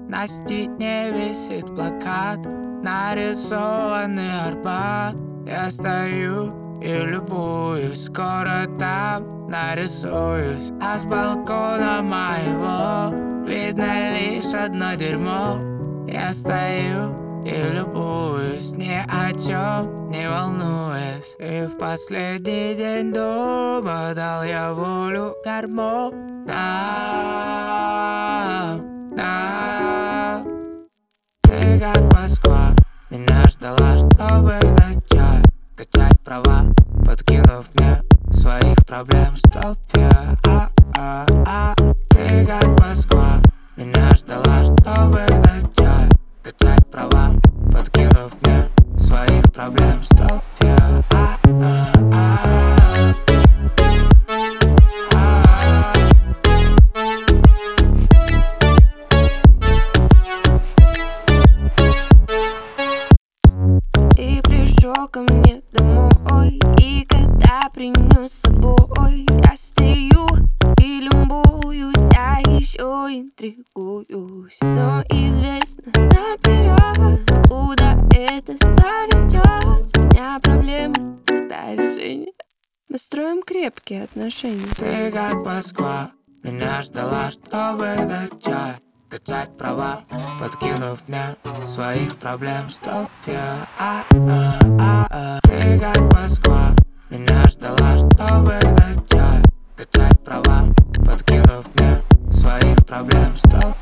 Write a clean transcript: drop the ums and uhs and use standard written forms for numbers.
На стене висит плакат, нарисованный Арбат. Я стою и любуюсь, скоро там нарисуюсь. А с балкона моего видно лишь одно дерьмо. Я стою и любуюсь, ни о чем не волнуясь. И в последний день дома дал я волю гормонам. Ты как Москва, меня ждала, чтобы начать качать права, подкинув мне своих проблем, чтоб я Ты как Москва, меня ждала, чтобы начать качать права, подкинув мне своих проблем, чтоб я Ты пришел ко мне домой, и когда принес с собой, я стою и любуюсь, а еще интригуюсь. Но известно наперед, куда это заведет. С меня проблемы, с тебя решение. Мы строим крепкие отношения. Ты как Москва, меня ждала, чтобы начать качать права, подкинув мне своих проблем, чтоб я Ты как Москва, меня ждала, чтобы начать качать права, подкинув мне своих проблем, чтоб